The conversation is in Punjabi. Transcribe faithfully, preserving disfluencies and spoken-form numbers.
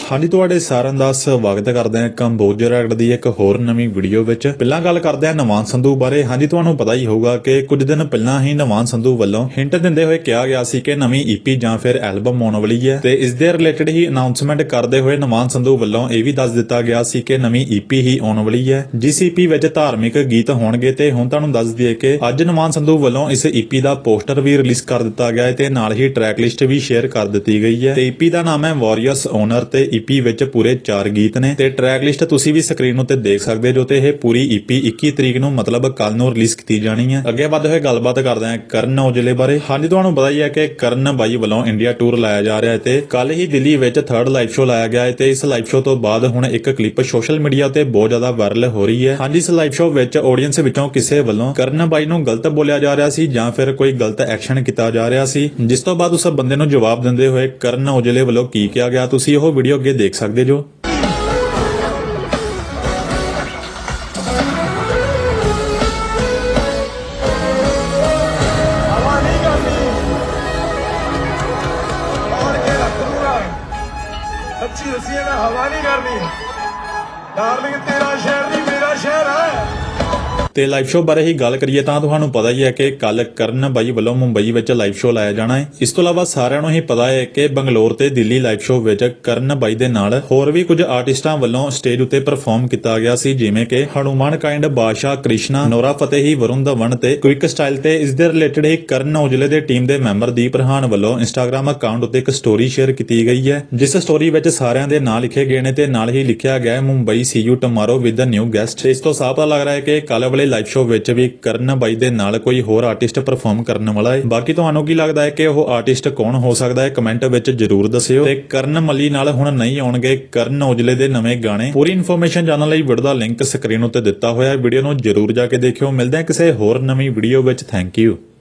ਹਾਂਜੀ ਤੁਹਾਡੇ ਸਾਰਿਆਂ ਦਾ ਸਵਾਗਤ ਕਰਦੇ ਹਾਂ ਕੰਬੋਜਰ ਐਕਟ ਦੀ ਇੱਕ ਹੋਰ ਨਵੀਂ ਵੀਡੀਓ ਵਿੱਚ। ਪਹਿਲਾਂ ਗੱਲ ਕਰਦੇ ਹਾਂ ਨਵਾਨ ਸੰਧੂ ਬਾਰੇ। ਹਾਂਜੀ ਤੁਹਾਨੂੰ ਪਤਾ ਹੀ ਹੋਊਗਾ ਕਿ ਕੁਝ ਦਿਨ ਪਹਿਲਾਂ ਹੀ ਨਵਾਨ ਸੰਧੂ ਵੱਲੋਂ ਹਿੰਟ ਦਿੰਦੇ ਹੋਏ ਕਿਹਾ ਗਿਆ ਸੀ ਕਿ ਨਵੀਂ ਈਪੀ ਜਾਂ ਫਿਰ ਐਲਬਮ ਆਉਣ ਵਾਲੀ ਹੈ ਤੇ ਇਸ ਦੇ ਰਿਲੇਟਡ ਹੀ ਅਨਾਉਂਸਮੈਂਟ ਕਰਦੇ ਹੋਏ ਨਵਾਨ ਸੰਧੂ ਵੱਲੋਂ ਇਹ ਵੀ ਦੱਸ ਦਿੱਤਾ ਗਿਆ ਸੀ ਕਿ ਨਵੀਂ ਈਪੀ ਹੀ ਆਉਣ ਵਾਲੀ ਹੈ, ਜਿਸ ਈਪੀ ਵਿੱਚ ਧਾਰਮਿਕ ਗੀਤ ਹੋਣਗੇ। ਤੇ ਹੁਣ ਤੁਹਾਨੂੰ ਦੱਸ ਦਈਏ ਕਿ ਅੱਜ ਨਵਾਨ ਸੰਧੂ ਵੱਲੋਂ ਇਸ ਈਪੀ ਦਾ ਪੋਸਟਰ ਵੀ ਰਿਲੀਜ਼ ਕਰ ਦਿੱਤਾ ਗਿਆ ਹੈ ਤੇ ਨਾਲ ਹੀ ਟਰੈਕ ਲਿਸਟ ਵੀ ਸ਼ੇਅਰ ਕਰ ਦਿੱਤੀ ਗਈ ਹੈ। ਤੇ ਈਪੀ ਦਾ ਨਾਮ ਹੈ ਵਾਰੀਅਰਸ ਓਨਰ ਤੇ ਈਪੀ ਵਿੱਚ ਪੂਰੇ ਚਾਰ ਗੀਤ ਨੇ ਤੇ ਟਰੈਕ ਲਿਸਟ ਤੁਸੀਂ ਵੀ ਸਕਰੀਨ ਉੱਤੇ ਦੇਖ ਸਕਦੇ ਜੋ। ਤੇ ਇਹ ਪੂਰੀ ਈਪੀ ਇੱਕੀ ਤਰੀਕ ਨੂੰ ਮਤਲਬ ਕੱਲ ਨੂੰ ਰਿਲੀਜ਼ ਕੀਤੀ ਜਾਣੀ ਹੈ। ਅੱਗੇ ਵਧਦੇ ਹੋਏ ਗੱਲਬਾਤ ਕਰਦੇ ਹਾਂ ਕਰਨ ਔਜਲੇ ਬਾਰੇ। ਹਾਂਜੀ ਤੁਹਾਨੂੰ ਪਤਾ ਹੀ ਹੈ ਕਿ ਕਰਨ ਬਾਈ ਵੱਲੋਂ ਇੰਡੀਆ ਟੂਰ ਲਾਇਆ ਜਾ ਰਿਹਾ ਹੈ ਤੇ ਕੱਲ ਹੀ ਦਿੱਲੀ ਵਿੱਚ ਥਰਡ ਲਾਈਵ ਸ਼ੋ ਲਾਇਆ ਗਿਆ ਹੈ ਤੇ ਇਸ ਲਾਈਵ ਸ਼ੋ ਤੋਂ ਬਾਅਦ ਹੁਣ ਇੱਕ ਕਲਿੱਪ ਸੋਸ਼ਲ ਮੀਡੀਆ ਉੱਤੇ ਬਹੁਤ ਜ਼ਿਆਦਾ ਵਾਇਰਲ ਹੋ ਰਹੀ ਹੈ। ਹਾਂਜੀ ਇਸ ਲਾਈਵ ਸ਼ੋ ਵਿੱਚ ਆਡੀਅנס ਵਿੱਚੋਂ ਕਿਸੇ ਵੱਲੋਂ ਕਰਨ ਬਾਈ ਨੂੰ ਗਲਤ ਬੋਲਿਆ ਜਾ ਰਿਹਾ ਸੀ ਜਾਂ ਫਿਰ ਕੋਈ ਗਲਤ ਐਕਸ਼ਨ ਕੀਤਾ ਜਾ ਰਿਹਾ ਸੀ, ਜਿਸ ਤੋਂ ਬਾਅਦ ਉਸ ਬੰਦੇ ਨੂੰ ਜਵਾਬ ਦਿੰਦੇ ਹੋਏ ਕਰਨ ਔਜਲੇ ਵੱਲੋਂ ਕੀ ਕਿਹਾ ਗਿਆ ਤੁਸੀਂ ਉਹ ਵੀਡੀਓ ਅੱਗੇ ਦੇਖ ਸਕਦੇ ਜੋ। सच्ची दसी मैं हवा नहीं करनी डार्लिंग, तेरा शहर नहीं मेरा शहर है। ਤੇ ਲਾਈਵ ਸ਼ੋ ਬਾਰੇ ਹੀ ਗੱਲ ਕਰੀਏ ਤਾਂ ਤੁਹਾਨੂੰ ਪਤਾ ਹੀ ਹੈ ਕਿ ਕੱਲ ਕਰਨ ਬਾਈ ਵੱਲੋਂ ਮੁੰਬਈ ਵਿੱਚ ਲਾਈਵ ਸ਼ੋ ਲਾਇਆ ਜਾਣਾ ਹੈ। ਇਸ ਤੋਂ ਇਲਾਵਾ ਸਾਰਿਆਂ ਨੂੰ ਹੀ ਪਤਾ ਹੈ ਕਿ ਬੰਗਲੌਰ ਤੇ ਦਿੱਲੀ ਲਾਈਵ ਸ਼ੋ ਵਿੱਚ ਕਰਨ ਬਾਈ ਦੇ ਨਾਲ ਹੋਰ ਵੀ ਕੁਝ ਆਰਟਿਸਟਾਂ ਵੱਲੋਂ ਸਟੇਜ ਉੱਤੇ ਪਰਫਾਰਮ ਕੀਤਾ ਗਿਆ ਸੀ, ਜਿਵੇਂ ਕਿ Hanumankind, Badshah, Krishna, Nora Fatehi, Varun Dhawan ਤੇ ਕੁਇਕ ਸਟਾਈਲ। ਤੇ ਇਸ ਦੇ ਰਿਲੇਟਡ ਹੀ ਕਰਨ ਔਜਲੇ ਦੇ ਟੀਮ ਦੇ ਮੈਂਬਰ ਦੀਪ ਰਹਾਨ ਵੱਲੋਂ ਇੰਸਟਾਗ੍ਰਾਮ ਅਕਾਊਂਟ ਉੱਤੇ ਇੱਕ ਸਟੋਰੀ ਸ਼ੇਅਰ ਕੀਤੀ ਗਈ ਹੈ, ਜਿਸ ਸਟੋਰੀ ਵਿੱਚ ਸਾਰਿਆਂ ਦੇ ਨਾਂ ਲਿਖੇ ਗਏ ਨੇ ਤੇ ਨਾਲ ਹੀ ਲਿਖਿਆ ਗਿਆ ਹੈ Mumbai see you tomorrow with a new guest. ਇਸ ਤੋਂ ਸਾਫ਼ ਪਤਾ ਲੱਗ ਰਿਹਾ ਹੈ ਕਿ ਕੱਲ ਵਾਲੇ ਲਾਈਵ ਸ਼ੋ ਵਿੱਚ ਵੀ ਕਰਨ ਬਾਈ ਦੇ ਨਾਲ ਕੋਈ ਹੋਰ ਆਰਟਿਸਟ ਪਰਫਾਰਮ ਕਰਨ ਵਾਲਾ ਹੈ। ਬਾਕੀ ਤੁਹਾਨੂੰ ਕੀ ਲੱਗਦਾ ਹੈ ਕਿ ਉਹ ਆਰਟਿਸਟ ਕੌਣ ਹੋ ਸਕਦਾ ਹੈ, ਕਮੈਂਟ ਵਿੱਚ ਜਰੂਰ ਦੱਸਿਓ। ਤੇ ਕਰਨ ਮੱਲੀ ਨਾਲ ਹੁਣ ਨਹੀਂ ਆਉਣਗੇ ਕਰਨ ਔਜਲੇ ਦੇ ਨਵੇਂ ਗਾਣੇ। ਪੂਰੀ ਇਨਫੋਰਮੇਸ਼ਨ ਜਾਣਨ ਲਈ ਵੀਡੀਓ ਦਾ ਲਿੰਕ ਸਕਰੀਨ ਉੱਤੇ ਦਿੱਤਾ ਹੋਇਆ ਹੈ, ਵੀਡੀਓ ਨੂੰ ਜਰੂਰ ਜਾ ਕੇ ਦੇਖਿਓ। ਮਿਲਦੇ ਹਾਂ ਕਿਸੇ ਹੋਰ ਨਵੀਂ ਵੀਡੀਓ ਵਿੱਚ। Thank you.